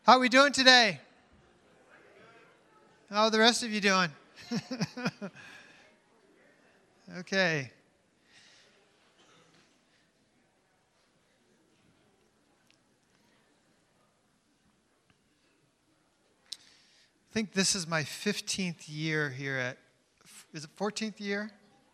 How are we doing today? How are the rest of you doing? Okay. I think this is my 15th year here is it 14th year?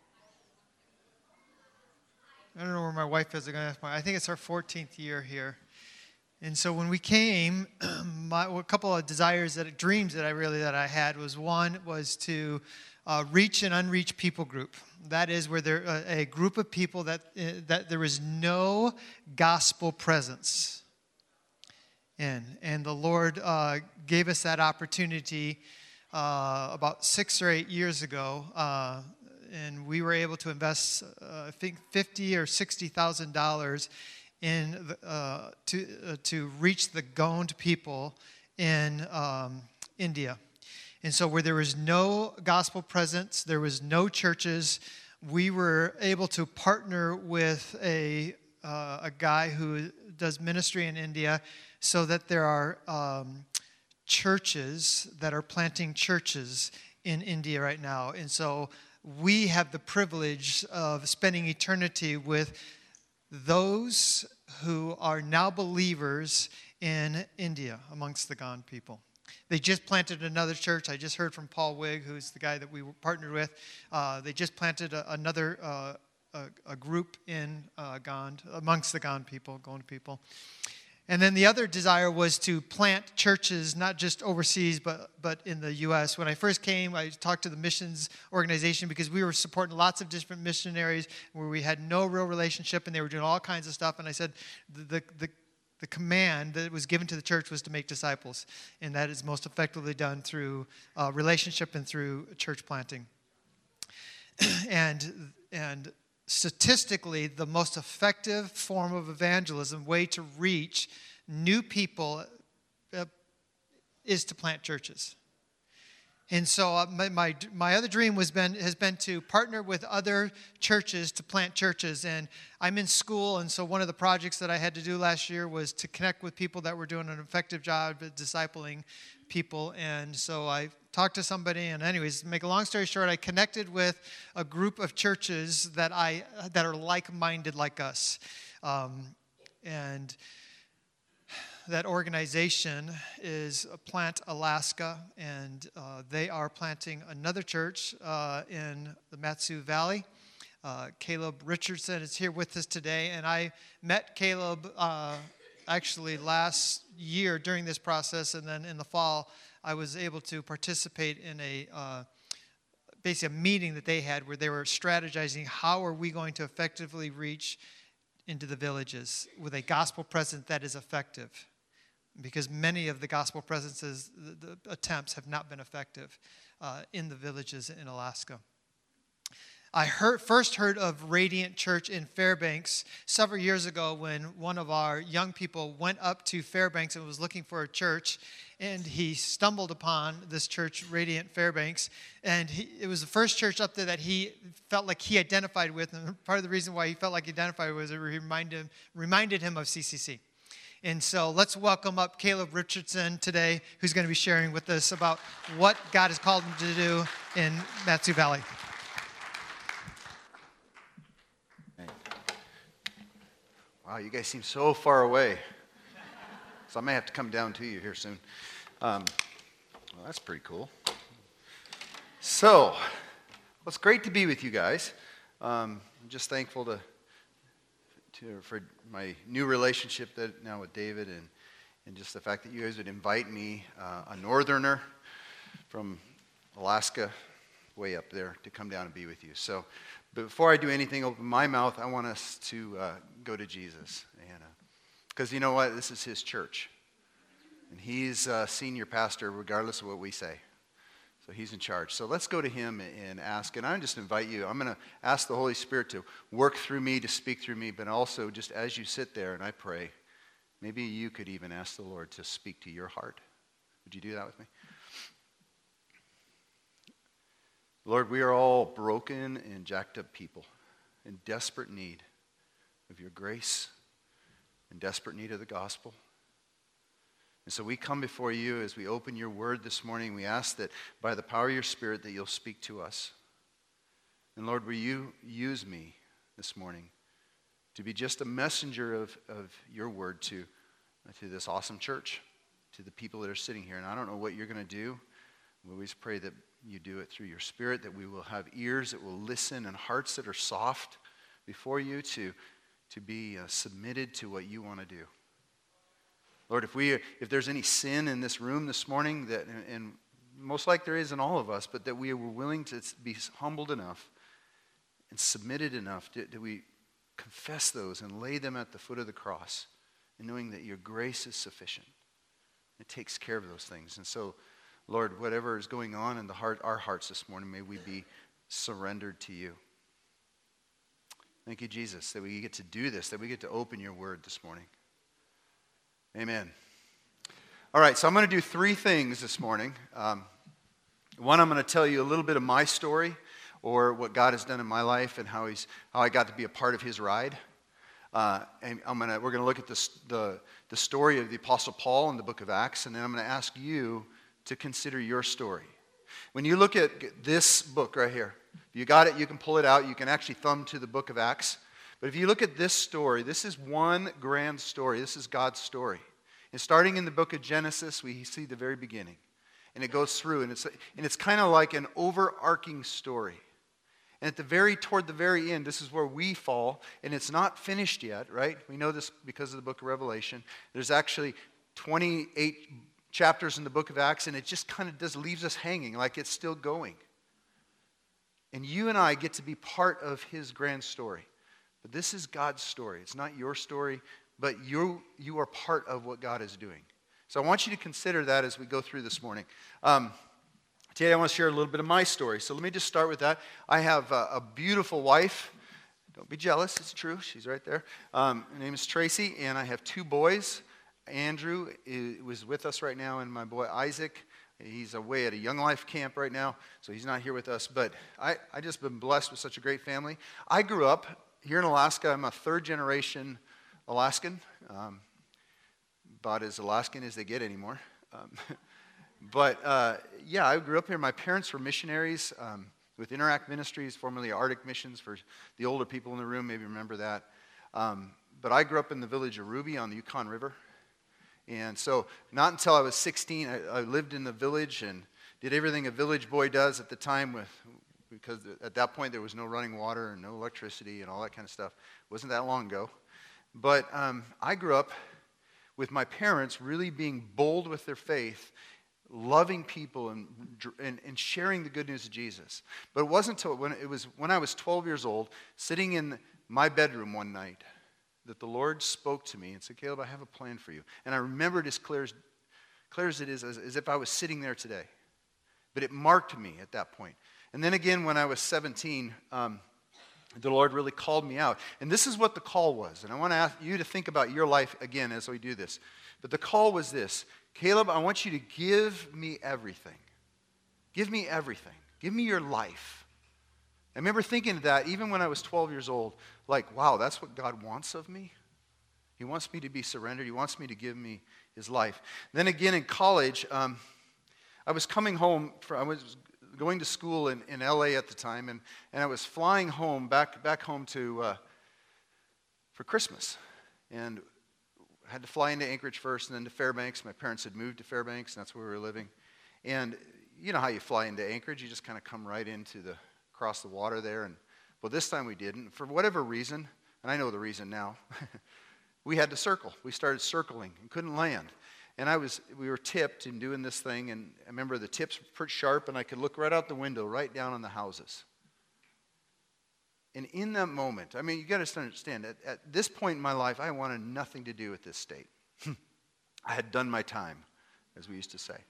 I don't know where my wife is. I think it's our 14th year here. And so when we came, a couple of dreams that I had was one was to reach an unreached people group. That is where there a group of people that there is no gospel presence in. And the Lord gave us that opportunity about 6 or 8 years ago. And we were able to invest, I think, $50,000 or $60,000 in to reach the Gond people in India. And so where there was no gospel presence, there was no churches, we were able to partner with a guy who does ministry in India so that there are churches that are planting churches in India right now. And so we have the privilege of spending eternity with those who are now believers in India amongst the Gond people. They just planted another church. I just heard from Paul Wigg, who's the guy that we partnered with. They just planted another group in Gond, amongst the Gond people. And then the other desire was to plant churches, not just overseas, but in the U.S. When I first came, I talked to the missions organization because we were supporting lots of different missionaries where we had no real relationship, and they were doing all kinds of stuff. And I said, the command that was given to the church was to make disciples, and that is most effectively done through relationship and through church planting. And statistically, the most effective form of evangelism, way to reach new people, is to plant churches. And so my other dream has been to partner with other churches to plant churches. And I'm in school, and so one of the projects that I had to do last year was to connect with people that were doing an effective job at discipling people. And so I talked to somebody, and anyways, to make a long story short, I connected with a group of churches that are like-minded like us. And that organization is Plant Alaska, and they are planting another church in the Mat-Su Valley. Caleb Richardson is here with us today, and I met Caleb actually last year during this process, and then in the fall, I was able to participate in basically a meeting that they had where they were strategizing how are we going to effectively reach into the villages with a gospel presence that is effective. Because many of the gospel presences, the attempts have not been effective in the villages in Alaska. I first heard of Radiant Church in Fairbanks several years ago when one of our young people went up to Fairbanks and was looking for a church, and he stumbled upon this church, Radiant Fairbanks, and it was the first church up there that he felt like he identified with, and part of the reason why he felt like he identified was it reminded him of CCC. And so let's welcome up Caleb Richardson today, who's going to be sharing with us about what God has called him to do in Mat-Su Valley. Wow, you guys seem so far away. So I may have to come down to you here soon. Well, that's pretty cool. So, it's great to be with you guys. I'm just thankful for my new relationship that now with David and just the fact that you guys would invite me, a northerner from Alaska, way up there, to come down and be with you. So, but before I do anything, open my mouth, I want us to go to Jesus. Because you know what? This is his church. And he's senior pastor regardless of what we say. So he's in charge. So let's go to him and ask. And I just invite you, I'm going to ask the Holy Spirit to work through me, to speak through me, but also just as you sit there and I pray, maybe you could even ask the Lord to speak to your heart. Would you do that with me? Lord, we are all broken and jacked up people in desperate need of your grace, in desperate need of the gospel. And so we come before you as we open your word this morning. We ask that by the power of your Spirit that you'll speak to us. And Lord, will you use me this morning to be just a messenger of your word to this awesome church, to the people that are sitting here. And I don't know what you're going to do. We always pray that you do it through your Spirit, that we will have ears that will listen and hearts that are soft before you to be submitted to what you want to do. Lord, if there's any sin in this room this morning, that, and most like there is in all of us, but that we were willing to be humbled enough and submitted enough, that we confess those and lay them at the foot of the cross, and knowing that your grace is sufficient. It takes care of those things. And so, Lord, whatever is going on in our hearts this morning, may we be surrendered to you. Thank you, Jesus, that we get to do this, that we get to open your word this morning. Amen. All right, so I'm going to do 3 things this morning. One, I'm going to tell you a little bit of my story, or what God has done in my life, and how I got to be a part of his ride. And we're going to look at the story of the Apostle Paul in the book of Acts, and then I'm going to ask you to consider your story. When you look at this book right here, if you got it, you can pull it out. You can actually thumb to the book of Acts. But if you look at this story, this is one grand story. This is God's story. And starting in the book of Genesis, we see the very beginning. And it goes through, and it's kind of like an overarching story. And toward the very end, this is where we fall, and it's not finished yet, right? We know this because of the book of Revelation. There's actually 28 chapters in the book of Acts, and it just kind of leaves us hanging like it's still going. And you and I get to be part of his grand story. But this is God's story. It's not your story, but you are part of what God is doing. So I want you to consider that as we go through this morning. Today I want to share a little bit of my story. So let me just start with that. I have a beautiful wife. Don't be jealous. It's true. She's right there. Her name is Tracy, and I have 2 boys. Andrew was with us right now, and my boy Isaac. He's away at a Young Life camp right now, so he's not here with us. But I just been blessed with such a great family. I grew up here in Alaska. I'm a 3rd-generation Alaskan, about as Alaskan as they get anymore. But I grew up here. My parents were missionaries with Interact Ministries, formerly Arctic Missions. For the older people in the room, maybe remember that. But I grew up in the village of Ruby on the Yukon River. And so not until I was 16, I lived in the village and did everything a village boy does at the time, because at that point there was no running water and no electricity and all that kind of stuff. It wasn't that long ago. But I grew up with my parents really being bold with their faith, loving people and sharing the good news of Jesus. But it wasn't until when I was 12 years old, sitting in my bedroom one night, that the Lord spoke to me and said, "Caleb, I have a plan for you." And I remembered as clear as it is, as if I was sitting there today. But it marked me at that point. And then again, when I was 17, the Lord really called me out. And this is what the call was. And I want to ask you to think about your life again as we do this. But the call was this: Caleb, I want you to give me everything. Give me everything. Give me your life. I remember thinking of that even when I was 12 years old, like, wow, that's what God wants of me? He wants me to be surrendered. He wants me to give me his life. Then again in college, I was coming home. I was going to school in L.A. at the time, and I was flying home, back home for Christmas. And I had to fly into Anchorage first and then to Fairbanks. My parents had moved to Fairbanks, and that's where we were living. And you know how you fly into Anchorage? You just kind of come right across the water there. And well, this time we didn't. For whatever reason, and I know the reason now, we had to circle. We started circling and couldn't land. And we were tipped in doing this thing, and I remember the tips were pretty sharp, and I could look right out the window, right down on the houses. And in that moment, I mean, you got to understand, at this point in my life, I wanted nothing to do with this state. I had done my time, as we used to say.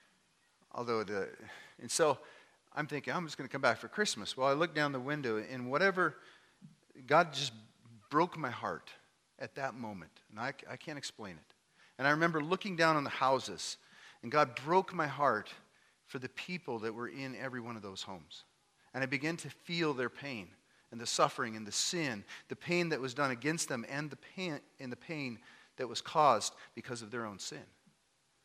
And so I'm thinking, I'm just going to come back for Christmas. Well, I looked down the window, and God just broke my heart at that moment. And I can't explain it. And I remember looking down on the houses, and God broke my heart for the people that were in every one of those homes. And I began to feel their pain and the suffering and the sin, the pain that was done against them, and the pain that was caused because of their own sin.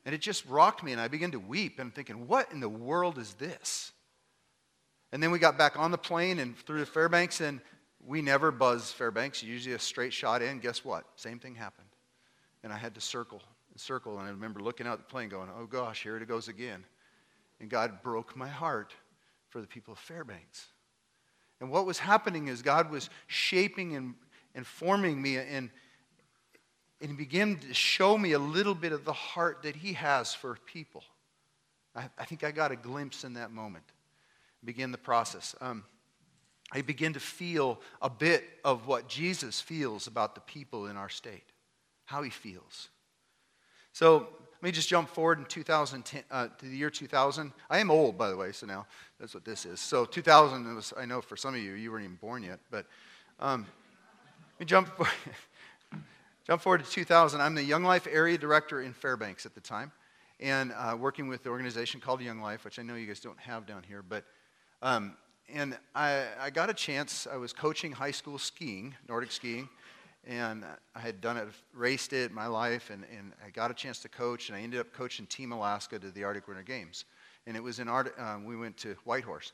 And it just rocked me, and I began to weep, and I'm thinking, what in the world is this? And then we got back on the plane and through to Fairbanks, and we never buzz Fairbanks. Usually a straight shot in. Guess what? Same thing happened. And I had to circle, and I remember looking out the plane going, oh gosh, here it goes again. And God broke my heart for the people of Fairbanks. And what was happening is God was shaping and forming me, and He began to show me a little bit of the heart that He has for people. I think I got a glimpse in that moment. Begin the process. I began to feel a bit of what Jesus feels about the people in our state, how He feels. So let me just jump forward in 2010 to the year 2000. I am old, by the way, so now that's what this is. So 2000 was, I know for some of you, you weren't even born yet, but let me jump forward to 2000. I'm the Young Life Area Director in Fairbanks at the time, and working with the organization called Young Life, which I know you guys don't have down here, but and I got a chance. I was coaching high school skiing, Nordic skiing, and I had done it, raced it in my life, and I got a chance to coach, and I ended up coaching Team Alaska to the Arctic Winter Games. And it was in we went to Whitehorse.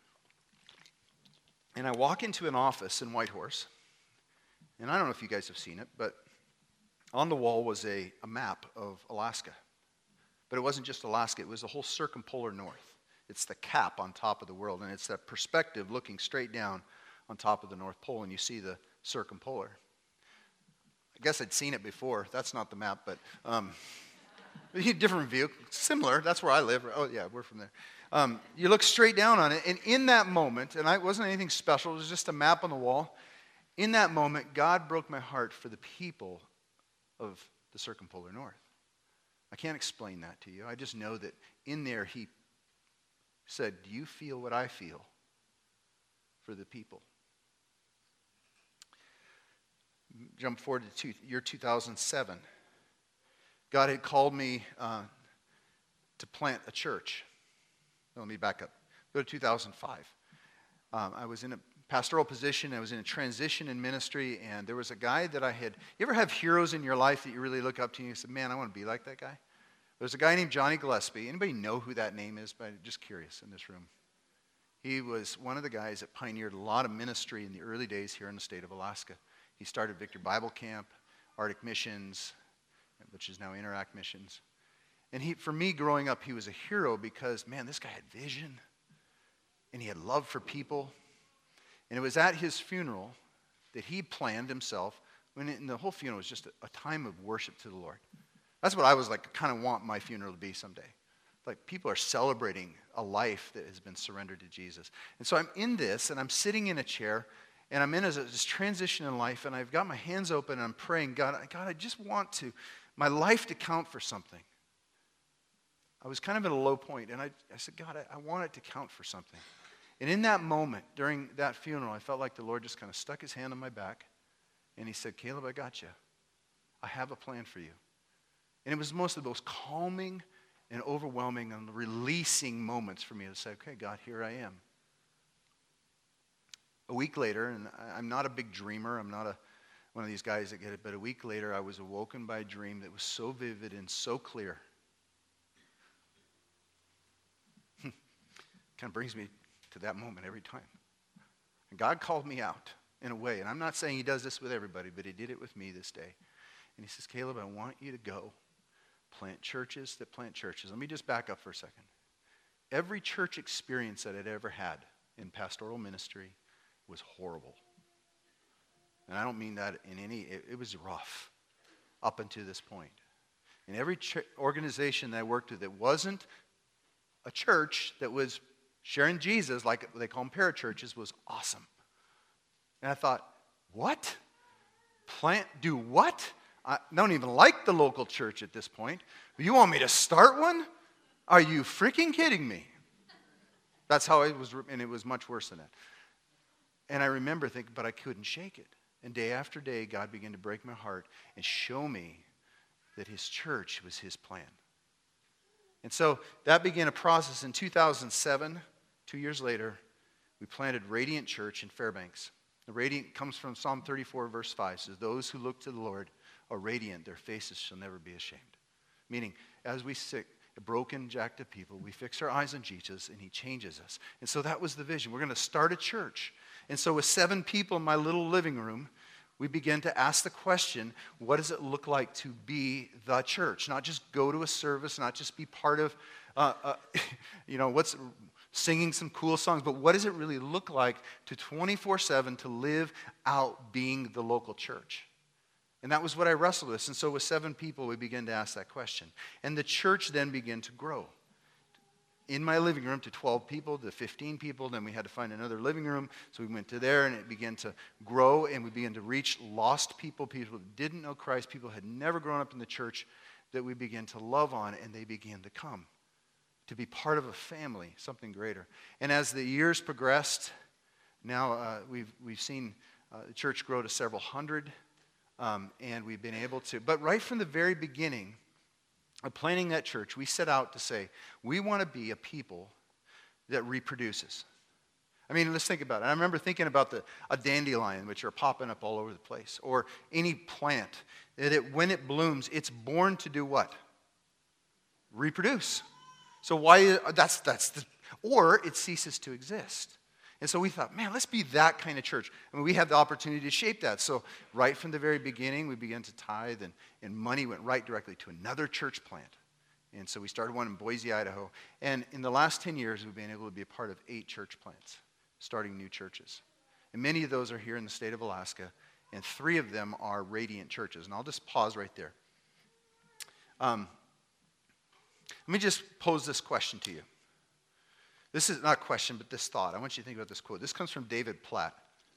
And I walk into an office in Whitehorse, and I don't know if you guys have seen it, but on the wall was a map of Alaska. But it wasn't just Alaska, it was the whole circumpolar north. It's the cap on top of the world, and it's that perspective looking straight down on top of the North Pole, and you see the circumpolar. I guess I'd seen it before. That's not the map, but different view. Similar. That's where I live. Oh, yeah, we're from there. You look straight down on it, and in that moment, and it wasn't anything special, it was just a map on the wall. In that moment, God broke my heart for the people of the circumpolar north. I can't explain that to you. I just know that in there, He said, do you feel what I feel for the people? Jump forward to year 2007. God had called me to plant a church. Let me back up. Go to 2005. I was in a pastoral position. I was in a transition in ministry, and there was a guy that I had. You ever have heroes in your life that you really look up to and you say, man, I want to be like that guy? There's a guy named Johnny Gillespie. Anybody know who that name is? But I'm just curious in this room. He was one of the guys that pioneered a lot of ministry in the early days here in the state of Alaska. He started Victor Bible Camp, Arctic Missions, which is now Interact Missions. And for me growing up, he was a hero because, man, this guy had vision, and he had love for people. And it was at his funeral that he planned himself, and the whole funeral was just a time of worship to the Lord. That's what I was like, kind of want my funeral to be someday. Like people are celebrating a life that has been surrendered to Jesus. And so I'm in this, and I'm sitting in a chair, and I'm in this transition in life, and I've got my hands open, and I'm praying, God, I just want my life to count for something. I was kind of at a low point, and I said, God, I want it to count for something. And in that moment, during that funeral, I felt like the Lord just kind of stuck His hand on my back, and He said, Caleb, I got you. I have a plan for you. And it was most of the most calming and overwhelming and releasing moments for me to say, okay, God, here I am. A week later, and I'm not a big dreamer, I'm not one of these guys that get it, but a week later I was awoken by a dream that was so vivid and so clear. Kind of brings me to that moment every time. And God called me out in a way, and I'm not saying He does this with everybody, but He did it with me this day. And He says, Caleb, I want you to go plant churches that plant churches. Let me just back up for a second. Every church experience that I'd ever had in pastoral ministry was horrible. And I don't mean that in it was rough up until this point. And every organization that I worked with that wasn't a church that was sharing Jesus, like they call them parachurches, was awesome. And I thought, what? Do what? I don't even like the local church at this point. You want me to start one? Are you freaking kidding me? That's how it was, and it was much worse than that. And I remember thinking, but I couldn't shake it. And day after day, God began to break my heart and show me that His church was His plan. And so that began a process in 2007. 2 years later, we planted Radiant Church in Fairbanks. The radiant comes from Psalm 34, verse 5. It says, those who look to the Lord are radiant. Their faces shall never be ashamed. Meaning, as we sit, broken, jacked up people, we fix our eyes on Jesus, and he changes us. And so that was the vision. We're going to start a church. And so with 7 people in my little living room, we began to ask the question, what does it look like to be the church? Not just go to a service, not just be part of, what's singing some cool songs, but what does it really look like to 24/7 to live out being the local church? And that was what I wrestled with. And so with 7 people, we began to ask that question. And the church then began to grow. In my living room to 12 people, to 15 people. Then we had to find another living room. So we went to there, and it began to grow, and we began to reach lost people, people that didn't know Christ, people who had never grown up in the church, that we began to love on, and they began to come to be part of a family, something greater. And as the years progressed, now we've seen the church grow to several hundred, and we've been able to. But right from the very beginning of planning that church, we set out to say, we want to be a people that reproduces. I mean, let's think about it. I remember thinking about a dandelion, which are popping up all over the place, or any plant, that when it blooms, it's born to do what? Reproduce. So why, or it ceases to exist. And so we thought, man, let's be that kind of church. I mean, we had the opportunity to shape that. So right from the very beginning, we began to tithe, and money went right directly to another church plant. And so we started one in Boise, Idaho. And in the last 10 years, we've been able to be a part of 8 church plants, starting new churches. And many of those are here in the state of Alaska, and 3 of them are Radiant churches. And I'll just pause right there. Let me just pose this question to you. This is not a question, but this thought. I want you to think about this quote. This comes from David Platt.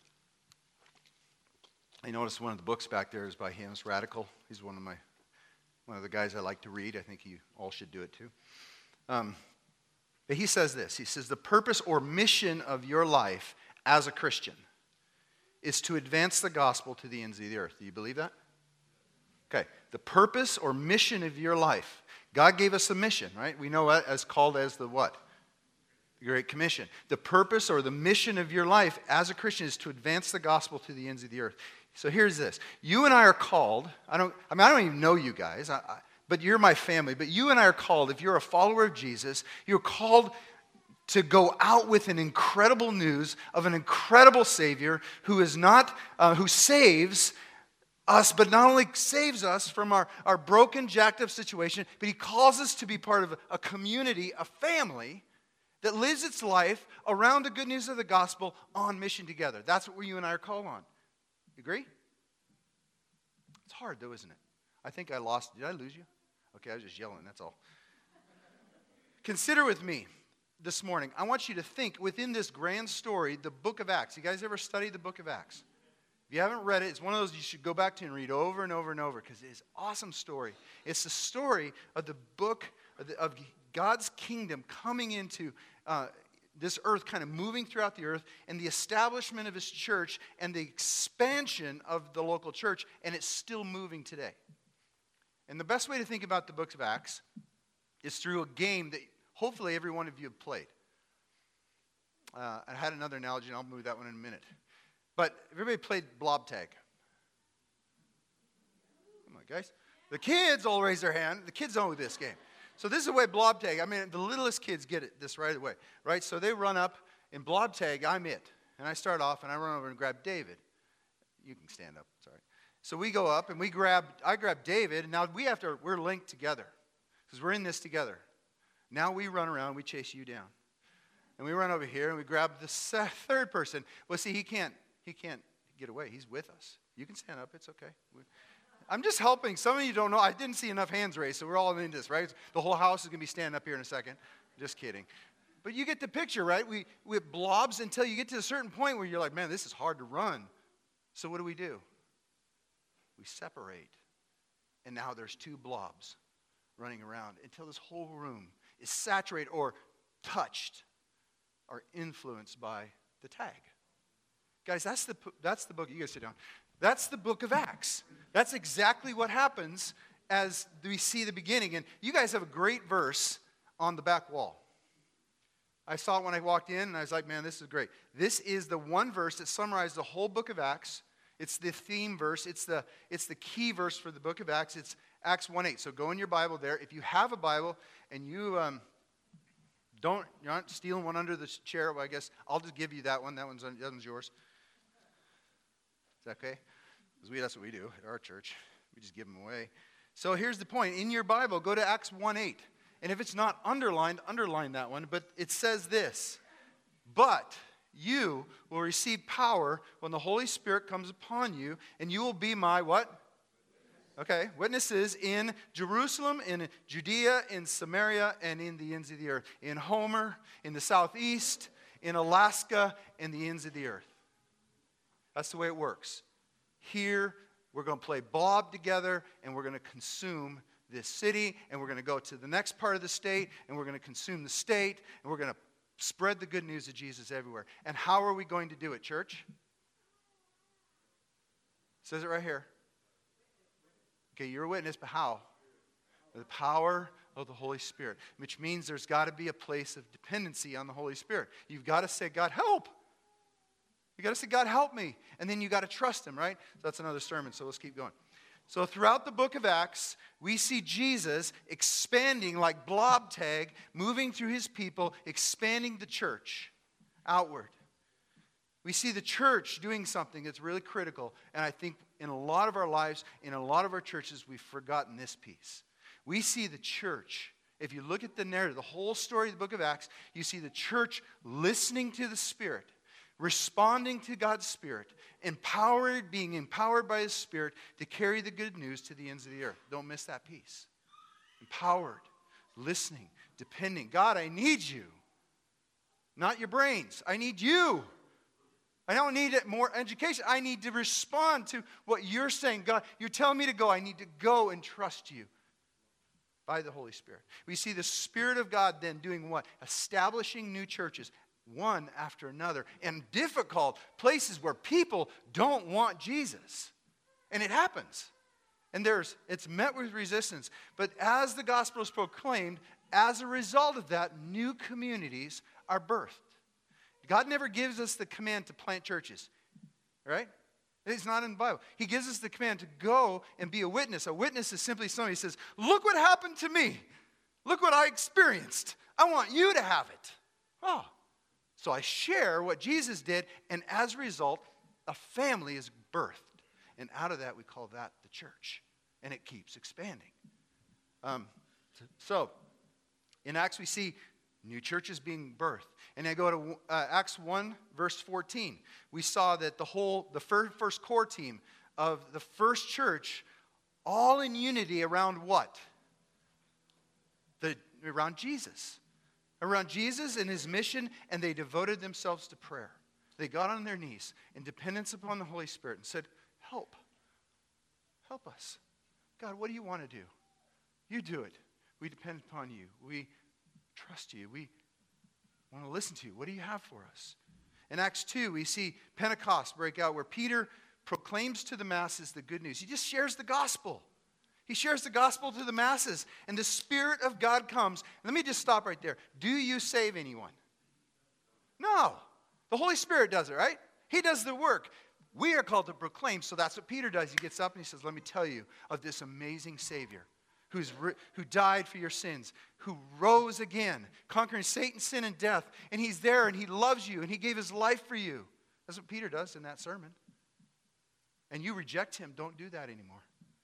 I noticed one of the books back there is by him. It's Radical. He's one of the guys I like to read. I think you all should do it too. But he says this. He says, the purpose or mission of your life as a Christian is to advance the gospel to the ends of the earth. Do you believe that? Okay. The purpose or mission of your life. God gave us a mission, right? We know it as called as the what? The Great Commission. The purpose or the mission of your life as a Christian is to advance the gospel to the ends of the earth. So here's this. You and I are called. I don't even know you guys, but you're my family. But you and I are called, if you're a follower of Jesus, you're called to go out with an incredible news of an incredible Savior who saves us, but not only saves us from our broken, jacked up situation, but he calls us to be part of a community, a family that lives its life around the good news of the gospel on mission together. That's what you and I are called on. You agree? It's hard though, isn't it? I think I lost. Did I lose you? Okay, I was just yelling, that's all. Consider with me this morning, I want you to think within this grand story, the book of Acts. You guys ever studied the book of Acts? If you haven't read it, it's one of those you should go back to and read over and over and over because it is an awesome story. It's the story of the book of God's kingdom coming into this earth, kind of moving throughout the earth, and the establishment of his church and the expansion of the local church, and it's still moving today. And the best way to think about the book of Acts is through a game that hopefully every one of you have played. I had another analogy, and I'll move that one in a minute. But everybody played blob tag. Come on, guys. The kids all raise their hand. The kids know this game. So this is the way blob tag, the littlest kids get this right away, right? So they run up, in blob tag, I'm it. And I start off, and I run over and grab David. You can stand up, sorry. So we go up, and I grab David, and now we're linked together, because we're in this together. Now we run around, we chase you down. And we run over here, and we grab the third person. Well, see, he can't get away. He's with us. You can stand up. It's okay. I'm just helping. Some of you don't know. I didn't see enough hands raised, so we're all in this, right? The whole house is going to be standing up here in a second. Just kidding. But you get the picture, right? We blobs until you get to a certain point where you're like, man, this is hard to run. So what do? We separate. And now there's 2 blobs running around until this whole room is saturated or touched or influenced by the tag. Guys, that's the book. You guys sit down. That's the book of Acts. That's exactly what happens as we see the beginning. And you guys have a great verse on the back wall. I saw it when I walked in, and I was like, man, this is great. This is the one verse that summarized the whole book of Acts. It's the theme verse. It's the key verse for the book of Acts. It's Acts 1:8. So go in your Bible there. If you have a Bible and you're not stealing one under the chair, well, I guess I'll just give you that one. That one's yours. Is that okay? Because that's what we do at our church. We just give them away. So here's the point. In your Bible, go to Acts 1:8. And if it's not underlined, underline that one. But it says this: but you will receive power when the Holy Spirit comes upon you, and you will be my what? Okay, witnesses in Jerusalem, in Judea, in Samaria, and in the ends of the earth. In Homer, in the southeast, in Alaska, and the ends of the earth. That's the way it works. Here, we're going to play Bob together, and we're going to consume this city, and we're going to go to the next part of the state, and we're going to consume the state, and we're going to spread the good news of Jesus everywhere. And how are we going to do it, church? It says it right here. Okay, you're a witness, but how? The power of the Holy Spirit, which means there's got to be a place of dependency on the Holy Spirit. You've got to say, God, help. You've got to say, God, help me. And then you've got to trust Him, right? So that's another sermon, so let's keep going. So throughout the book of Acts, we see Jesus expanding like blob tag, moving through His people, expanding the church outward. We see the church doing something that's really critical, and I think in a lot of our lives, in a lot of our churches, we've forgotten this piece. We see the church, if you look at the narrative, the whole story of the book of Acts, you see the church listening to the Spirit, responding to God's Spirit, being empowered by His Spirit to carry the good news to the ends of the earth. Don't miss that piece. Empowered, listening, depending. God, I need you. Not your brains. I need you. I don't need more education. I need to respond to what you're saying. God, you're telling me to go. I need to go and trust you by the Holy Spirit. We see the Spirit of God then doing what? Establishing new churches, one after another, in difficult places where people don't want Jesus. And it happens. And it's met with resistance. But as the gospel is proclaimed, as a result of that, new communities are birthed. God never gives us the command to plant churches, right? It's not in the Bible. He gives us the command to go and be a witness. A witness is simply somebody who says, look what happened to me. Look what I experienced. I want you to have it. Oh. So I share what Jesus did, and as a result, a family is birthed. And out of that, we call that the church. And it keeps expanding. So, in Acts, we see new churches being birthed. And I go to Acts 1, verse 14. We saw that the first core team of the first church, all in unity around what? Around Jesus. Around Jesus and His mission, and they devoted themselves to prayer. They got on their knees in dependence upon the Holy Spirit and said, help. Help us. God, what do you want to do? You do it. We depend upon you. We trust you. We want to listen to you. What do you have for us? In Acts 2, we see Pentecost break out where Peter proclaims to the masses the good news. He just shares the gospel. He shares the gospel to the masses, and the Spirit of God comes. Let me just stop right there. Do you save anyone? No. The Holy Spirit does it, right? He does the work. We are called to proclaim, so that's what Peter does. He gets up and he says, let me tell you of this amazing Savior who died for your sins, who rose again, conquering Satan, sin, and death. And He's there, and He loves you, and He gave His life for you. That's what Peter does in that sermon. And you reject Him, don't do that anymore.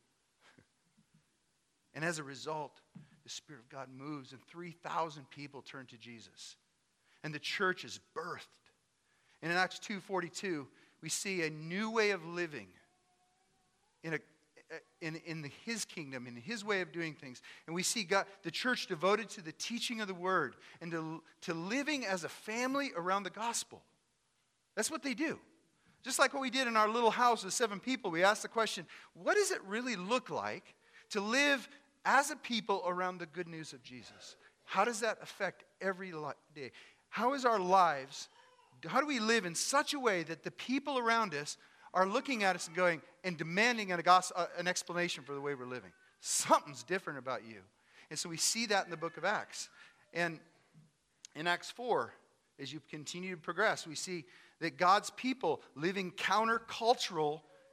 And as a result, the Spirit of God moves, and 3,000 people turn to Jesus. And the church is birthed. And in Acts 2:42, we see a new way of living in His kingdom, in His way of doing things. And we see the church devoted to the teaching of the Word and to living as a family around the gospel. That's what they do. Just like what we did in our little house with 7 people, we asked the question, what does it really look like to live as a people around the good news of Jesus? How does that affect every day? How is our lives, how do we live in such a way that the people around us are looking at us and going and demanding an explanation for the way we're living? Something's different about you. And so we see that in the book of Acts. And in Acts 4, as you continue to progress, we see that God's people living countercultural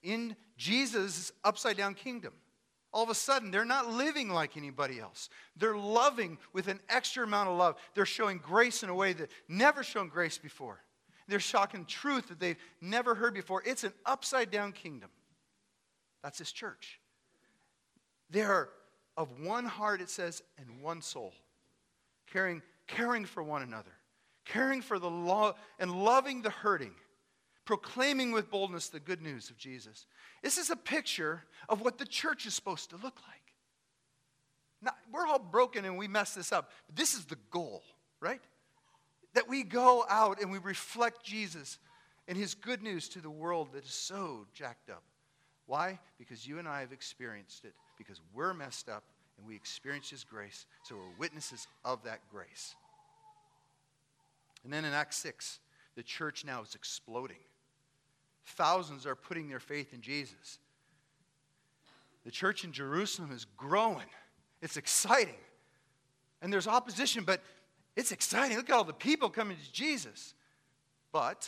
in Jesus' upside down kingdom. All of a sudden, they're not living like anybody else. They're loving with an extra amount of love. They're showing grace in a way that never shown grace before. They're shocking truth that they've never heard before. It's an upside down kingdom. That's His church. They are of one heart, it says, and one soul. Caring for one another. Caring for the law and loving the hurting. Proclaiming with boldness the good news of Jesus. This is a picture of what the church is supposed to look like. Now, we're all broken and we mess this up. But this is the goal, right? That we go out and we reflect Jesus and His good news to the world that is so jacked up. Why? Because you and I have experienced it. Because we're messed up and we experienced His grace. So we're witnesses of that grace. And then in Acts 6, the church now is exploding. Thousands are putting their faith in Jesus. The church in Jerusalem is growing. It's exciting. And there's opposition, but it's exciting. Look at all the people coming to Jesus. But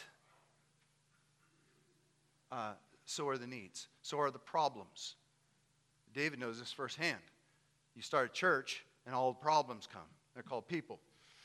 so are the needs. So are the problems. David knows this firsthand. You start a church and all the problems come. They're called people.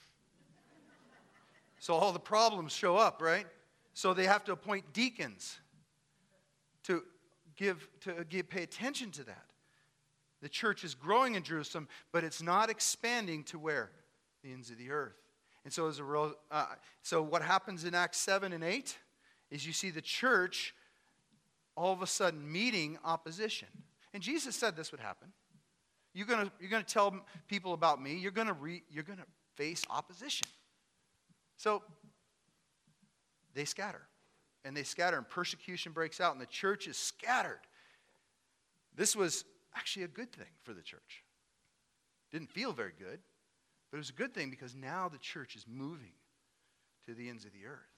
So all the problems show up, right? So they have to appoint deacons to pay attention to that. The church is growing in Jerusalem, but it's not expanding to where? The ends of the earth. And so so what happens in Acts 7 and 8 is you see the church all of a sudden meeting opposition. And Jesus said this would happen. You're going to tell people about me. You're going to face opposition. So they scatter. And they scatter, and persecution breaks out, and the church is scattered. This was actually a good thing for the church. Didn't feel very good, but it was a good thing because now the church is moving to the ends of the earth.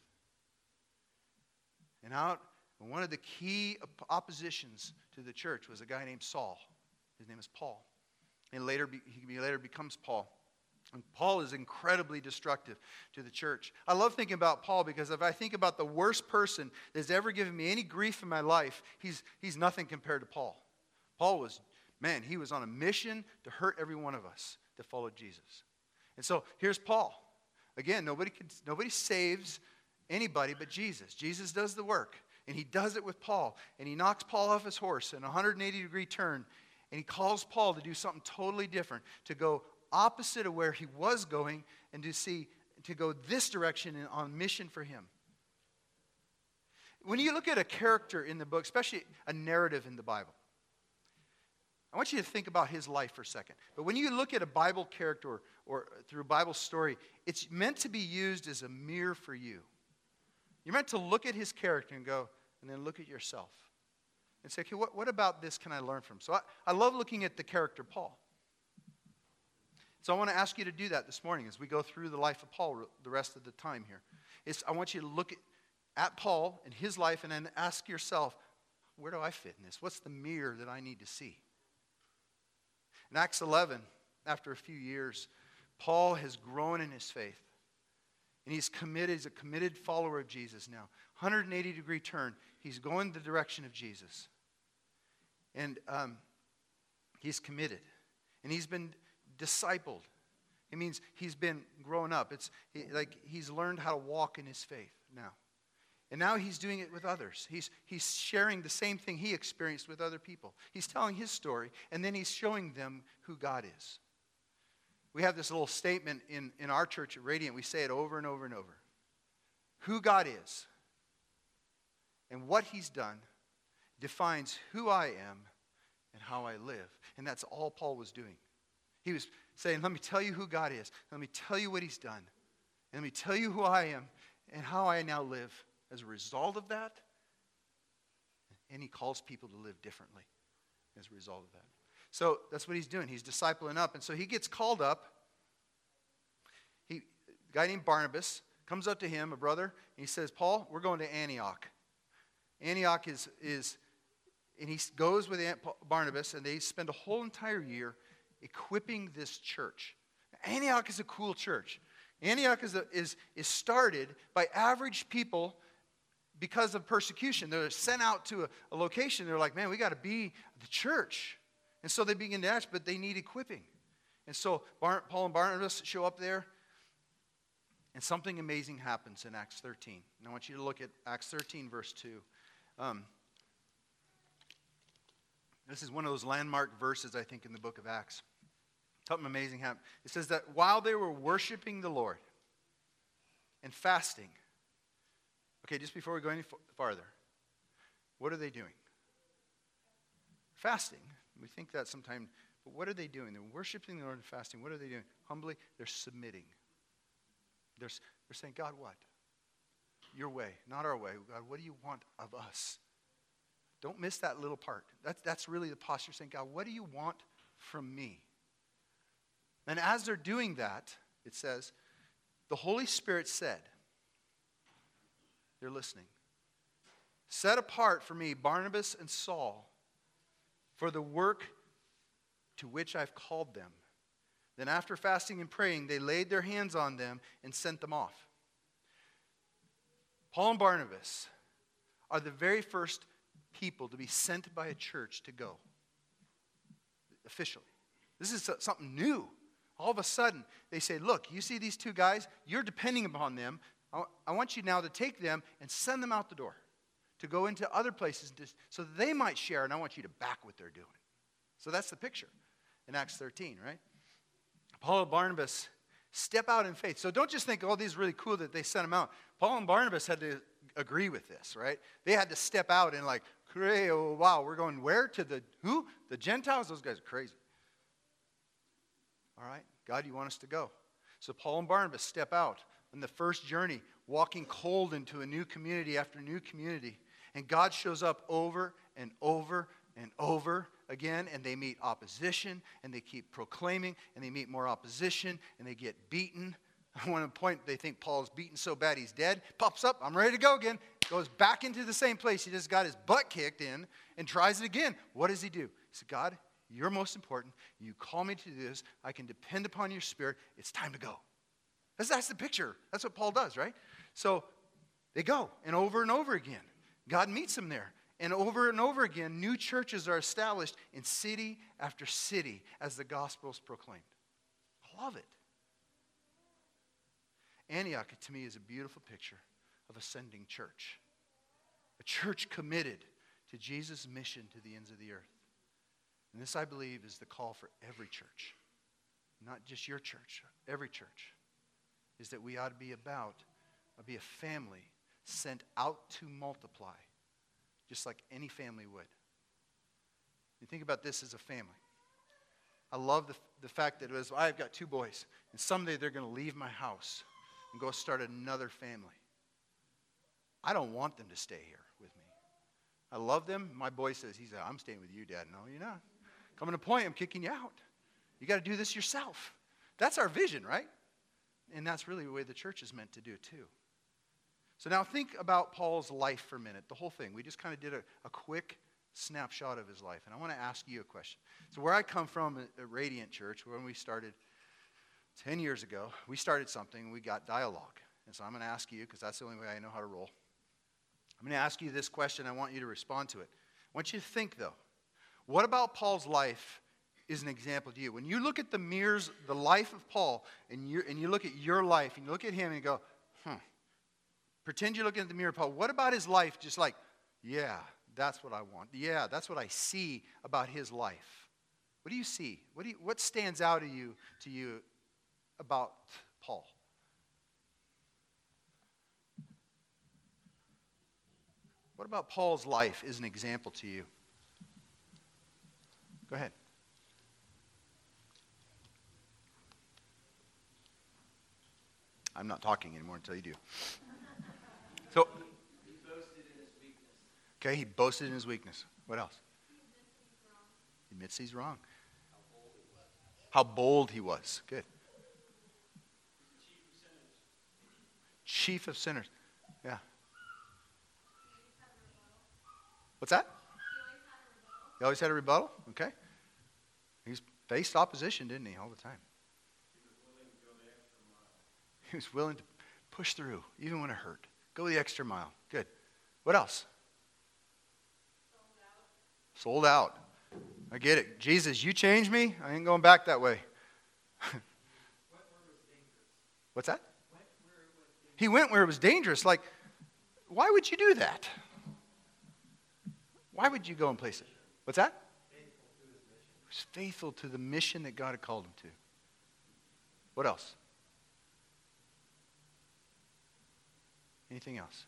And one of the key oppositions to the church was a guy named Saul. His name is Paul. And he later becomes Paul. And Paul is incredibly destructive to the church. I love thinking about Paul because if I think about the worst person that's ever given me any grief in my life, he's nothing compared to Paul. Paul was, he was on a mission to hurt every one of us that followed Jesus. And so here's Paul. Again, nobody saves anybody but Jesus. Jesus does the work, and He does it with Paul. And He knocks Paul off his horse in a 180-degree turn, and He calls Paul to do something totally different, to go opposite of where he was going and to go this direction and on mission for him. When you look at a character in the book, especially a narrative in the Bible, I want you to think about his life for a second. But when you look at a Bible character or through a Bible story, it's meant to be used as a mirror for you. You're meant to look at his character and go, and then look at yourself. And say, okay, what about this can I learn from? So I love looking at the character Paul. So I want to ask you to do that this morning as we go through the life of Paul the rest of the time here. I want you to look at Paul and his life and then ask yourself, where do I fit in this? What's the mirror that I need to see? In Acts 11, after a few years, Paul has grown in his faith. And he's a committed follower of Jesus now. 180-degree turn. He's going the direction of Jesus. And he's committed. And he's been discipled. It means he's been grown up. He's learned how to walk in his faith now. And now he's doing it with others. He's sharing the same thing he experienced with other people. He's telling his story, and then he's showing them who God is. We have this little statement in our church at Radiant. We say it over and over and over. Who God is and what He's done defines who I am and how I live. And that's all Paul was doing. He was saying, let me tell you who God is. Let me tell you what He's done. And let me tell you who I am and how I now live as a result of that. And he calls people to live differently as a result of that. So that's what he's doing. He's discipling up. And so he gets called up. A guy named Barnabas comes up to him, a brother, and he says, Paul, we're going to Antioch. Antioch is and he goes with Barnabas, and they spend a whole entire year equipping this church. Antioch is a cool church. Antioch is started by average people because of persecution. They're sent out to a location. They're like, man, we got to be the church. And so they begin to ask, but they need equipping. And so Paul and Barnabas show up there, and something amazing happens in Acts 13. And I want you to look at Acts 13, verse 2. This is one of those landmark verses, I think, in the book of Acts. Something amazing happened. It says that while they were worshiping the Lord and fasting, okay, just before we go any farther, what are they doing? Fasting. We think that sometimes, but what are they doing? They're worshiping the Lord and fasting. What are they doing? Humbly, they're submitting. They're saying, God, what? Your way, not our way. God, what do you want of us? Don't miss that little part. That's really the posture, saying, God, what do you want from me? And as they're doing that, it says, the Holy Spirit said, they're listening, set apart for me Barnabas and Saul for the work to which I've called them. Then after fasting and praying, they laid their hands on them and sent them off. Paul and Barnabas are the very first people to be sent by a church to go. Officially. This is something new. All of a sudden, they say, look, you see these two guys? You're depending upon them. I want you now to take them and send them out the door to go into other places so that they might share, and I want you to back what they're doing. So that's the picture in Acts 13, right? Paul and Barnabas step out in faith. So don't just think, oh, these are really cool that they sent them out. Paul and Barnabas had to agree with this, right? They had to step out and like, oh, wow, we're going where? To the who? The Gentiles? Those guys are crazy. All right, God, you want us to go. So Paul and Barnabas step out on the first journey, walking cold into a new community after new community. And God shows up over and over and over again, and they meet opposition, and they keep proclaiming, and they meet more opposition, and they get beaten. At one point, they think Paul's beaten so bad he's dead. Pops up, I'm ready to go again. Goes back into the same place. He just got his butt kicked in and tries it again. What does he do? He said, God, you're most important. You call me to do this. I can depend upon your Spirit. It's time to go. That's the picture. That's what Paul does, right? So they go, and over again. God meets them there. And over again, new churches are established in city after city as the gospel is proclaimed. I love it. Antioch, to me, is a beautiful picture of ascending church. A church committed to Jesus' mission to the ends of the earth. And this, I believe, is the call for every church. Not just your church, every church. Is that we ought to be a family sent out to multiply, just like any family would. You think about this as a family. I love the fact that I've got two boys, and someday they're going to leave my house and go start another family. I don't want them to stay here with me. I love them. My boy says, I'm staying with you, Dad. No, you're not. Coming to a point, I'm kicking you out. You got to do this yourself. That's our vision, right? And that's really the way the church is meant to do it too. So now think about Paul's life for a minute, the whole thing. We just kind of did a quick snapshot of his life. And I want to ask you a question. So where I come from at Radiant Church, when we started 10 years ago, we started something, we got dialogue. And so I'm going to ask you, because that's the only way I know how to roll. I'm going to ask you this question. I want you to respond to it. I want you to think, though. What about Paul's life is an example to you? When you look at the life of Paul, and you look at your life, and you look at him and you go, pretend you're looking at the mirror of Paul. What about his life? Just like, yeah, that's what I want. Yeah, that's what I see about his life. What do you see? What stands out to you about Paul? What about Paul's life is an example to you? Go ahead. I'm not talking anymore until you do. So, he boasted in his weakness. Okay, he boasted in his weakness. What else? He admits he's wrong. How bold he was. Good. Chief of sinners. Yeah. What's that? He always had a rebuttal? Okay. He's faced opposition, didn't he, all the time? He was willing to push through, even when it hurt. Go the extra mile. Good. What else? Sold out. I get it. Jesus, you changed me. I ain't going back that way. What's that? He went where it was dangerous. Like, why would you do that? Why would you go and place it? What's that? He was faithful to the mission that God had called him to. What else? Anything else?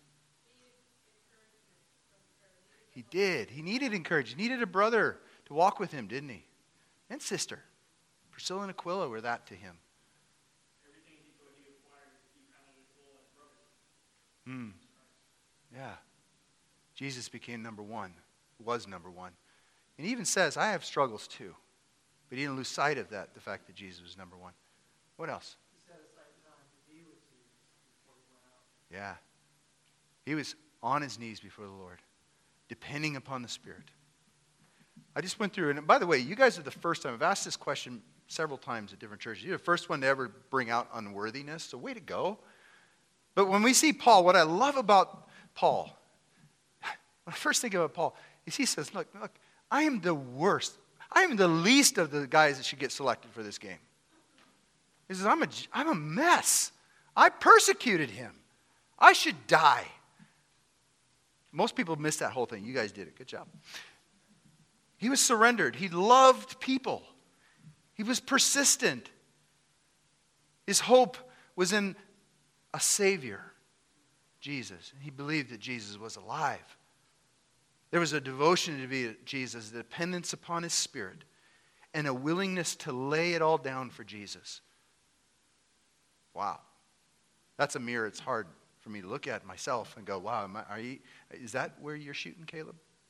He did. He needed encouragement. He needed a brother to walk with him, didn't he? And sister. Priscilla and Aquila were that to him. Everything he acquired, he counted it full as brothers. Yeah. Jesus became number one. Was number one. And he even says, I have struggles too. But he didn't lose sight of that, the fact that Jesus was number one. What else? He set aside time to be with Jesus before he went out. Yeah. He was on his knees before the Lord, depending upon the Spirit. I just went through, and by the way, you guys are the first time. I've asked this question several times at different churches. You're the first one to ever bring out unworthiness, so way to go. But when we see Paul, what I love about Paul, when I first think about Paul, is he says, look, I am the worst. I am the least of the guys that should get selected for this game. He says, I'm a mess. I persecuted him. I should die. Most people miss that whole thing. You guys did it. Good job. He was surrendered. He loved people. He was persistent. His hope was in a Savior, Jesus. He believed that Jesus was alive. There was a devotion to Jesus, a dependence upon his Spirit, and a willingness to lay it all down for Jesus. Wow. That's a mirror it's hard for me to look at myself and go, wow, is that where you're shooting, Caleb?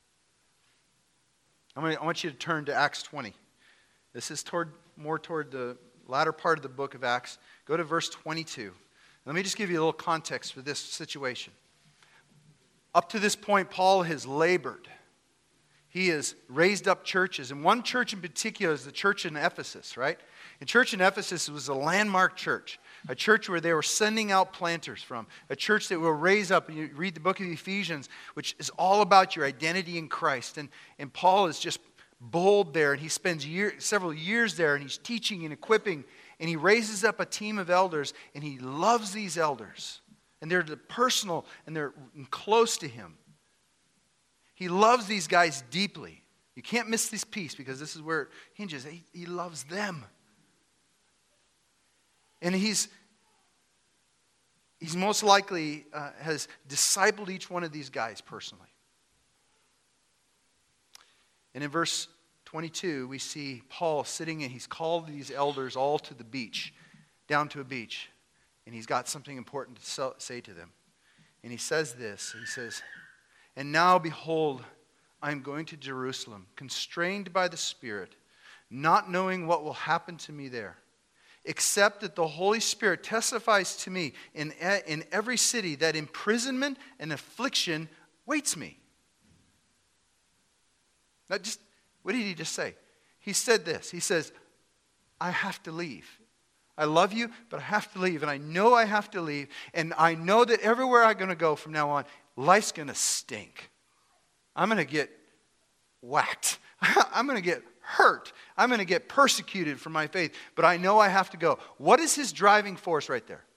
I want you to turn to Acts 20. This is more toward the latter part of the book of Acts. Go to verse 22. Let me just give you a little context for this situation. Up to this point, Paul has labored. He has raised up churches. And one church in particular is the church in Ephesus, right? The church in Ephesus was a landmark church. A church where they were sending out planters from. A church that will raise up. And you read the book of Ephesians, which is all about your identity in Christ. And Paul is just bold there. And he spends several years there. And he's teaching and equipping. And he raises up a team of elders. And he loves these elders. And they're personal. And they're close to him. He loves these guys deeply. You can't miss this piece because this is where it hinges. He loves them. And he's most likely has discipled each one of these guys personally. And in verse 22, we see Paul sitting and he's called these elders all to the beach, down to a beach. And he's got something important to say to them. And he says this, he says, "And now behold, I am going to Jerusalem, constrained by the Spirit, not knowing what will happen to me there. Except that the Holy Spirit testifies to me in every city that imprisonment and affliction waits me." Now what did he just say? He said this. He says, I have to leave. I love you, but I have to leave. And I know I have to leave. And I know that everywhere I'm going to go from now on, life's going to stink. I'm going to get whacked. I'm going to get hurt. I'm going to get persecuted for my faith, but I know I have to go. What is his driving force right there?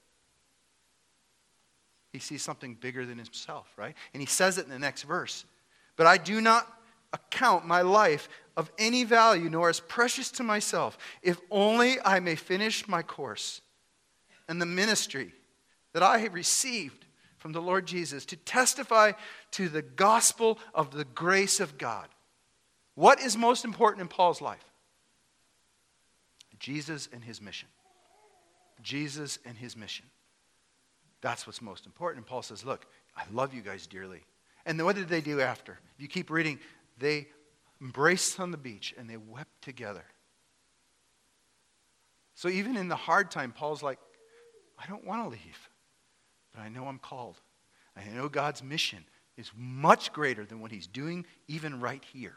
He sees something bigger than himself, right? And he says it in the next verse. "But I do not account my life of any value, nor as precious to myself, if only I may finish my course and the ministry that I have received from the Lord Jesus to testify to the gospel of the grace of God." What is most important in Paul's life? Jesus and his mission. Jesus and his mission. That's what's most important. And Paul says, look, I love you guys dearly. And then what did they do after? If you keep reading, they embraced on the beach and they wept together. So even in the hard time, Paul's like, I don't want to leave, but I know I'm called. I know God's mission is much greater than what he's doing even right here.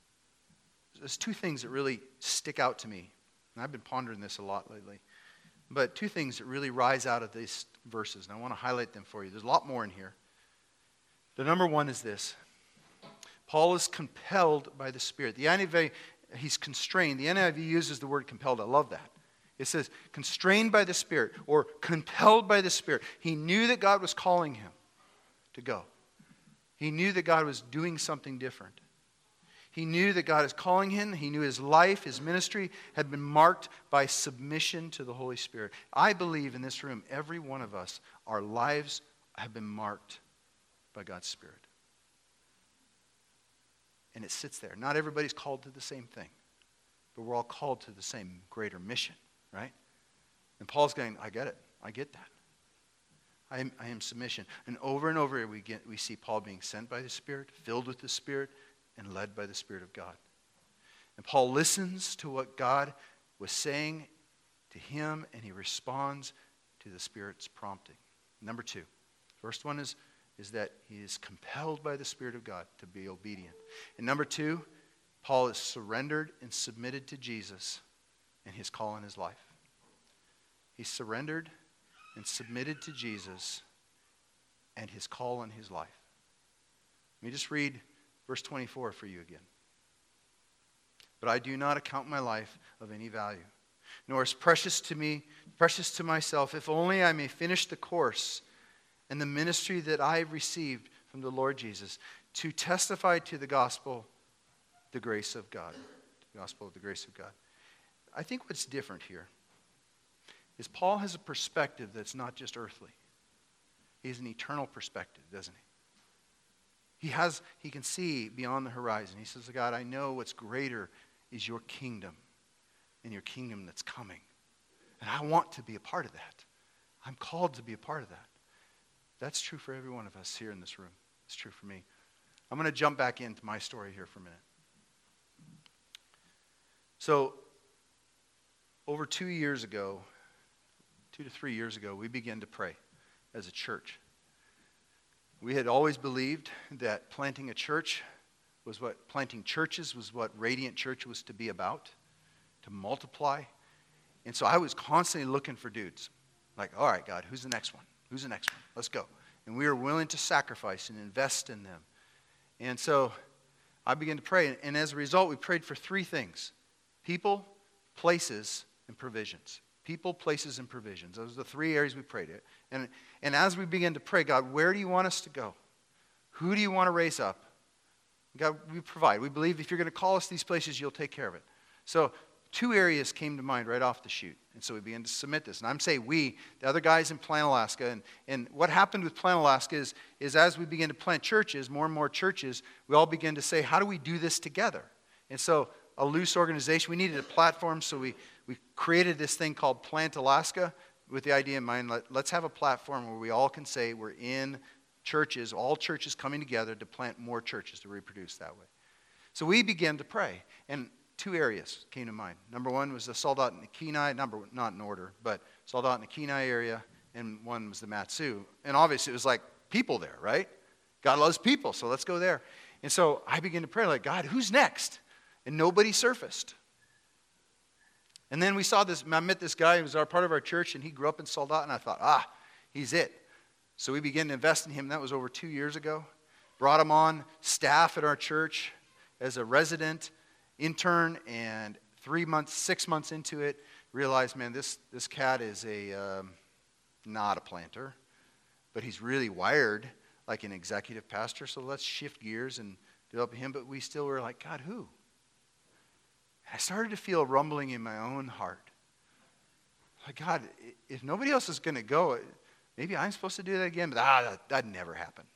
There's two things that really stick out to me, and I've been pondering this a lot lately. But two things that really rise out of these verses, and I want to highlight them for you. There's a lot more in here. The number one is this. Paul is compelled by the Spirit. The NIV, he's constrained. The NIV uses the word compelled. I love that. It says constrained by the Spirit or compelled by the Spirit. He knew that God was calling him to go. He knew that God was doing something different. He knew that God is calling him. He knew his life, his ministry had been marked by submission to the Holy Spirit. I believe in this room, every one of us, our lives have been marked by God's Spirit. And it sits there. Not everybody's called to the same thing, but we're all called to the same greater mission, right? And Paul's going, I get it. I get that. I am submission. And over we see Paul being sent by the Spirit, filled with the Spirit, and led by the Spirit of God. And Paul listens to what God was saying to him, and he responds to the Spirit's prompting. Number two. First one is that he is compelled by the Spirit of God to be obedient. And number two, Paul is surrendered and submitted to Jesus and his call in his life. He's surrendered and submitted to Jesus and his call in his life. Let me just read verse 24 for you again. But I do not account my life of any value, nor is precious to myself, if only I may finish the course and the ministry that I have received from the Lord Jesus, to testify to the gospel, the grace of God. The gospel of the grace of God. I think what's different here is Paul has a perspective that's not just earthly. He has an eternal perspective, doesn't he? He can see beyond the horizon. He says, God, I know what's greater is your kingdom and your kingdom that's coming. And I want to be a part of that. I'm called to be a part of that. That's true for every one of us here in this room. It's true for me. I'm going to jump back into my story here for a minute. So, over 2 years ago, 2 to 3 years ago, we began to pray as a church. We had always believed that planting churches was what Radiant Church was to be about, to multiply. And so I was constantly looking for dudes. Like, all right, God, who's the next one? Who's the next one? Let's go. And we were willing to sacrifice and invest in them. And so I began to pray. And as a result, we prayed for three things: people, places, and provisions. People, places, and provisions. Those are the three areas we prayed at. And as we began to pray, God, where do you want us to go? Who do you want to raise up? God, we provide. We believe if you're going to call us these places, you'll take care of it. So two areas came to mind right off the chute. And so we began to submit this. And I'm saying we, the other guys in Plant Alaska. And what happened with Plant Alaska is as we began to plant churches, more and more churches, we all began to say, how do we do this together? And so a loose organization, we needed a platform, so we created this thing called Plant Alaska with the idea in mind, let's have a platform where we all can say we're in churches, all churches coming together to plant more churches, to reproduce that way. So we began to pray, and two areas came to mind. Number one was the Soldat and the Kenai, not in order, but Soldat and the Kenai area, and one was the Matsu. And obviously it was like people there, right? God loves people, so let's go there. And so I began to pray like, God, who's next? And nobody surfaced. And then I met this guy who was part of our church, and he grew up in Soldat, and I thought, he's it. So we began to invest in him. That was over 2 years ago. Brought him on staff at our church as a resident intern, and 6 months into it, realized, man, this cat is not a planter, but he's really wired like an executive pastor, so let's shift gears and develop him. But we still were like, God, who? I started to feel a rumbling in my own heart. Like, God, if nobody else is going to go, maybe I'm supposed to do that again, but that'd never happen.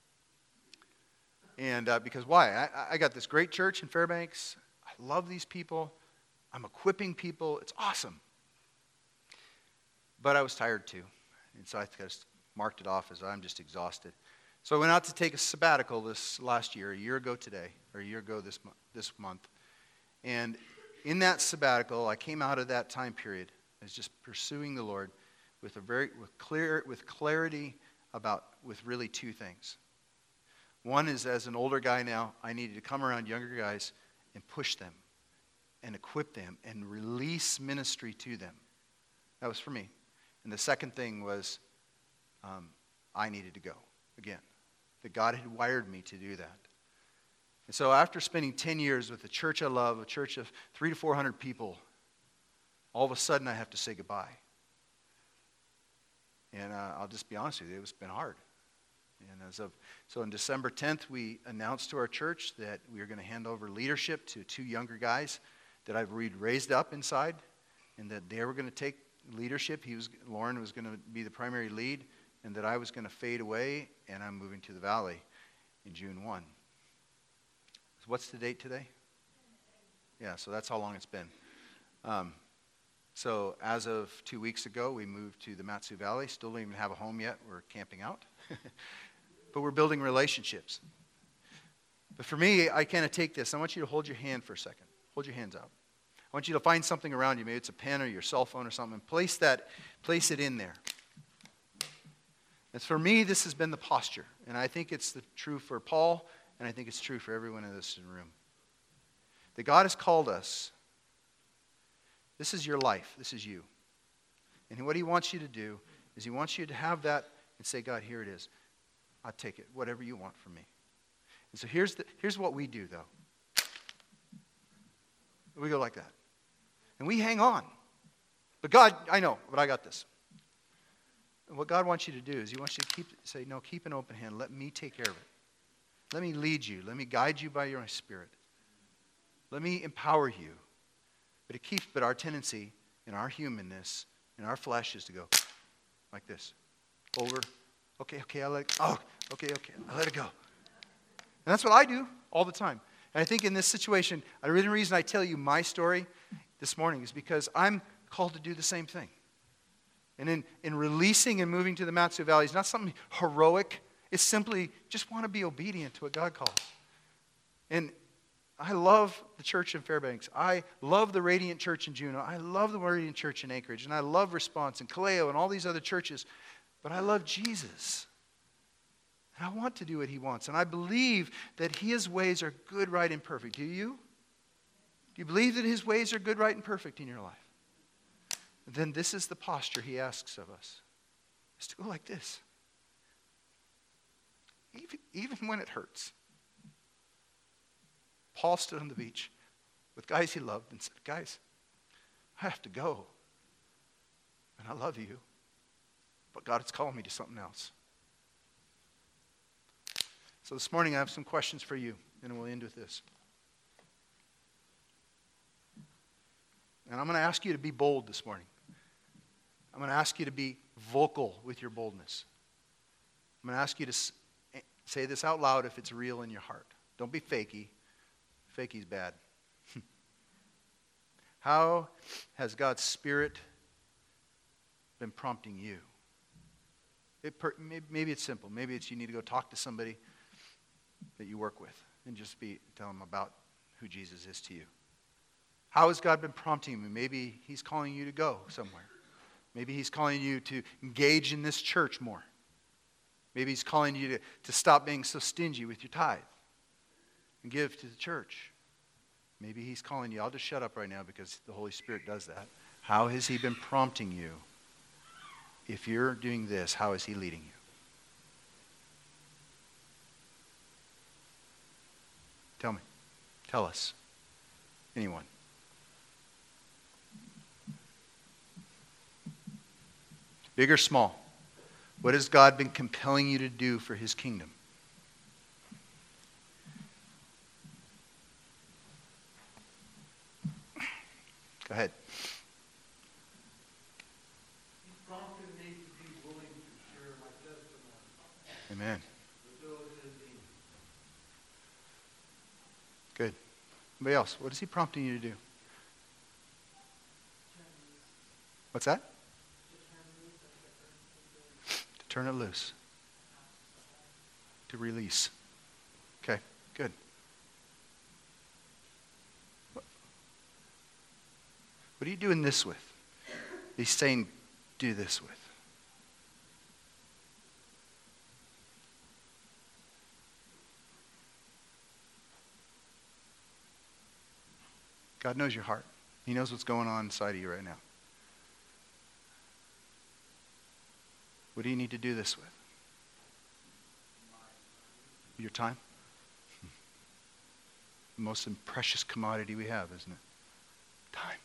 And because why? I got this great church in Fairbanks. I love these people. I'm equipping people. It's awesome. But I was tired too. And so I just marked it off as I'm just exhausted. So I went out to take a sabbatical this last year, a year ago this month. And in that sabbatical, I came out of that time period as just pursuing the Lord with clarity with really two things. One is, as an older guy now, I needed to come around younger guys and push them and equip them and release ministry to them. That was for me. And the second thing was I needed to go again. That God had wired me to do that. And so after spending 10 years with a church I love, a church of 300 to 400 people, all of a sudden I have to say goodbye. And I'll just be honest with you, it's been hard. And so on December 10th, we announced to our church that we were going to hand over leadership to 2 younger guys that I've raised up inside, and that they were going to take leadership. Lauren was going to be the primary lead, and that I was going to fade away, and I'm moving to the Valley in June 1. So what's the date today? Yeah, so that's how long it's been. So as of 2 weeks ago, we moved to the Mat-Su Valley. Still don't even have a home yet. We're camping out. But we're building relationships. But for me, I kind of take this. I want you to hold your hand for a second. Hold your hands out. I want you to find something around you. Maybe it's a pen or your cell phone or something. And place it in there. And for me, this has been the posture. And I think it's true for Paul, and I think it's true for everyone in this room. That God has called us. This is your life. This is you. And what he wants you to do is he wants you to have that and say, God, here it is. I'll take it, whatever you want from me. And so here's what we do, though. We go like that. And we hang on. But God, I know, but I got this. And what God wants you to do is he wants you to say, no, keep an open hand. Let me take care of it. Let me lead you. Let me guide you by your Spirit. Let me empower you. But our tendency in our humanness, in our flesh, is to go like this. Over. Okay, I let it go. Oh, okay, I let it go. And that's what I do all the time. And I think in this situation, the reason I tell you my story this morning is because I'm called to do the same thing. And in releasing and moving to the Mat-Su Valley, it's not something heroic. It's simply just want to be obedient to what God calls. And I love the church in Fairbanks. I love the Radiant Church in Juneau. I love the Radiant Church in Anchorage. And I love Response and Kaleo and all these other churches. But I love Jesus. And I want to do what he wants. And I believe that his ways are good, right, and perfect. Do you? Do you believe that his ways are good, right, and perfect in your life? Then this is the posture he asks of us. Is to go like this. Even when it hurts. Paul stood on the beach with guys he loved and said, guys, I have to go. And I love you. But God is calling me to something else. So this morning I have some questions for you, and we'll end with this. And I'm going to ask you to be bold this morning. I'm going to ask you to be vocal with your boldness. I'm going to ask you to say this out loud if it's real in your heart. Don't be fakey. Fakey's bad. How has God's Spirit been prompting you? Maybe it's simple. Maybe it's you need to go talk to somebody that you work with and just tell them about who Jesus is to you. How has God been prompting you? Maybe he's calling you to go somewhere. Maybe he's calling you to engage in this church more. Maybe he's calling you to stop being so stingy with your tithe and give to the church. Maybe he's calling you. I'll just shut up right now because the Holy Spirit does that. How has he been prompting you? If you're doing this, how is he leading you? Tell me. Tell us. Anyone. Big or small? What has God been compelling you to do for his kingdom? Go ahead. He's prompted me to be willing to share my testimony. Amen. With those in need. Good. Anybody else? What is he prompting you to do? What's that? To turn it loose. To release. Okay, good. What are you doing this with? He's saying, do this with. God knows your heart. He knows what's going on inside of you right now. What do you need to do this with? Your time? The most precious commodity we have, isn't it? Time.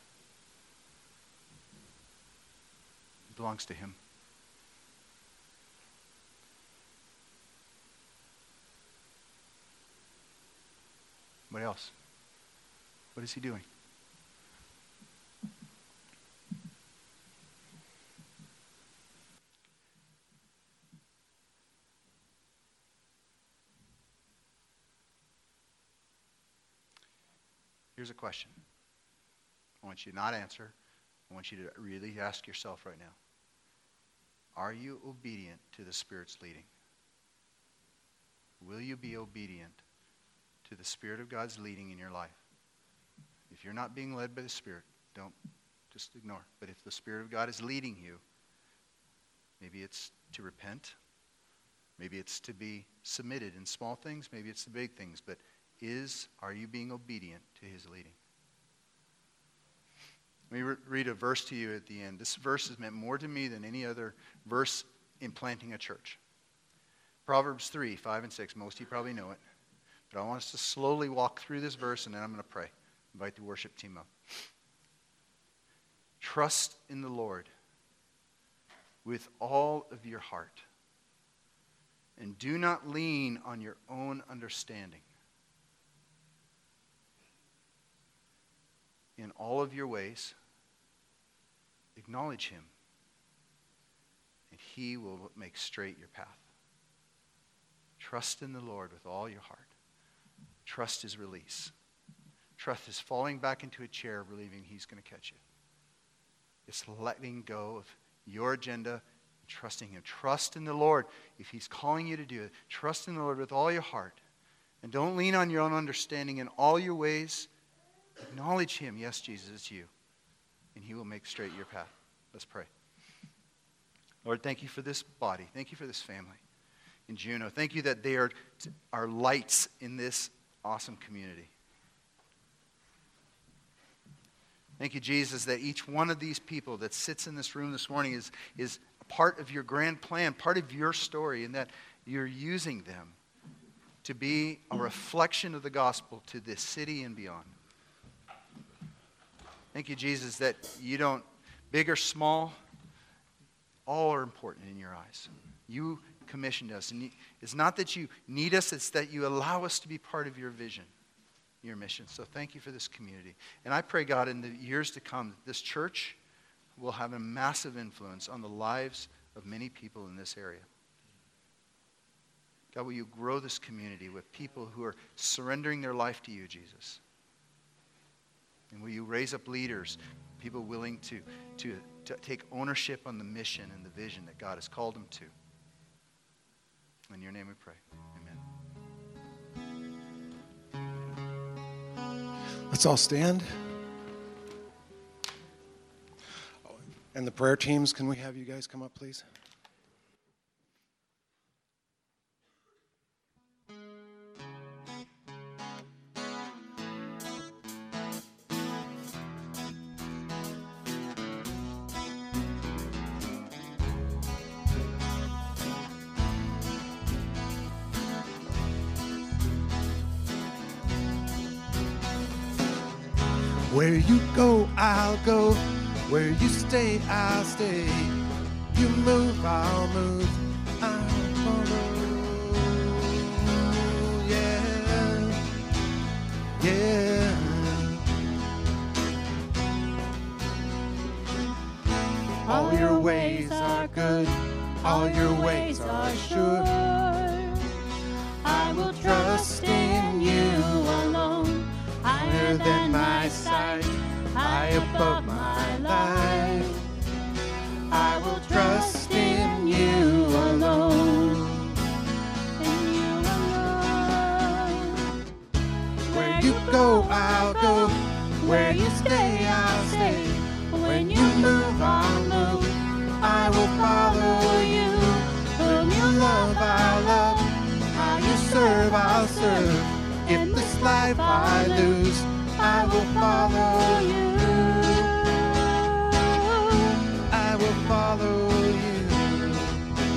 It belongs to Him. What else? What is He doing? Here's a question. I want you to not answer. I want you to really ask yourself right now. Are you obedient to the Spirit's leading? Will you be obedient to the Spirit of God's leading in your life? If you're not being led by the Spirit, don't just ignore. But if the Spirit of God is leading you, maybe it's to repent. Maybe it's to be submitted in small things. Maybe it's the big things. But are you being obedient to His leading? Let me read a verse to you at the end. This verse has meant more to me than any other verse in planting a church. Proverbs 3, 5 and 6. Most of you probably know it. But I want us to slowly walk through this verse, and then I'm going to pray. Invite the worship team up. Trust in the Lord with all of your heart, and do not lean on your own understanding. In all of your ways, acknowledge Him, and He will make straight your path. Trust in the Lord with all your heart. Trust is release. Trust is falling back into a chair believing He's going to catch you. It's letting go of your agenda and trusting Him. Trust in the Lord if He's calling you to do it. Trust in the Lord with all your heart. And don't lean on your own understanding. In all your ways, acknowledge Him. Yes, Jesus, it's you. And He will make straight your path. Let's pray. Lord, thank you for this body. Thank you for this family in Juneau. Thank you that they are lights in this awesome community. Thank you, Jesus, that each one of these people that sits in this room this morning is part of your grand plan, part of your story, and that you're using them to be a reflection of the gospel to this city and beyond. Thank you, Jesus, that you don't, big or small, all are important in your eyes. You commissioned us. And it's not that you need us, it's that you allow us to be part of your vision, your mission. So thank you for this community. And I pray, God, in the years to come, that this church will have a massive influence on the lives of many people in this area. God, will you grow this community with people who are surrendering their life to you, Jesus? And will you raise up leaders, people willing to take ownership on the mission and the vision that God has called them to? In your name we pray. Amen. Let's all stand. And the prayer teams, can we have you guys come up, please? Where you go, I'll go. Where you stay, I'll stay. You move, I'll move. I'll follow. Yeah, yeah. All your ways are good. All your ways are sure. I will trust in you alone. Higher than my sight, high above my life. I will trust in you alone. In you alone. Where you go, I'll go. Where you stay, I'll stay. When you move, I'll move. I will follow you. Whom you love, I'll love. How you serve, I'll serve. If this life I lose, I will follow you. I will follow you.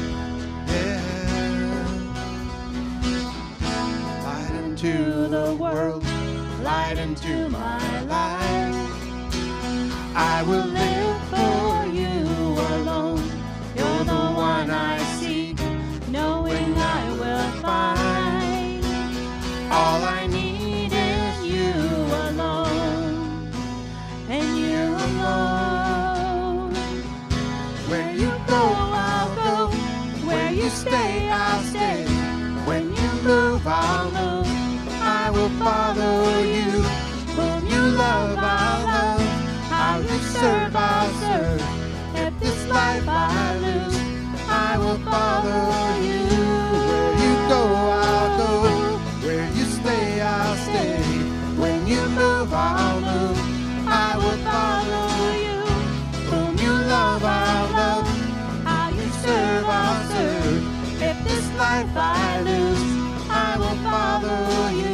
into the world, light into my life. I will live for you alone. You're the one I seek, knowing I will find. All I need is you alone, and you alone. Where you go, I'll go. Where you stay, I'll stay. When you move, I'll move. I will follow you. Whom you love, I'll love. How you serve, I'll serve. If this life I lose, I will follow you. Where you go, I'll go. Where you stay, I'll stay. When you move, I'll move. I will follow you. Whom you love, I'll love. How you serve, I'll serve. If this life I lose, I will follow you.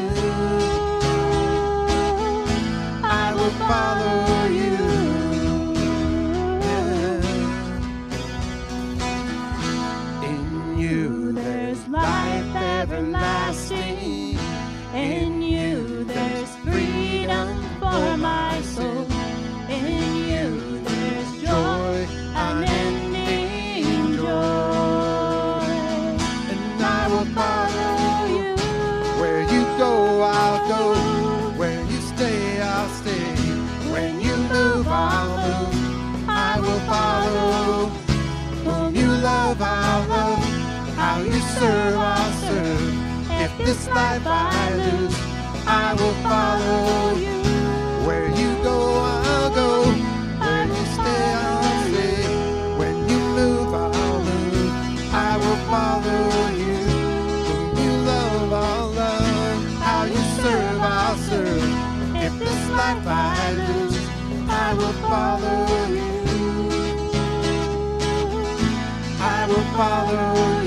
I will follow you. In you there's life everlasting. In you there's freedom for my soul. In you there's joy, unending joy. And I will follow you. Where you go, I'll go. Where you stay, I'll stay. When you move, I'll move. I will follow. Whom you love, I'll love. How you serve, I'll serve. If this life I lose, I will follow you. Where you go, I'll go. Where you stay, I'll stay. When you move, I'll move. I will follow you. Whom you love, I'll love. How you serve, I'll serve. If this life I lose, I will follow you. I will follow you.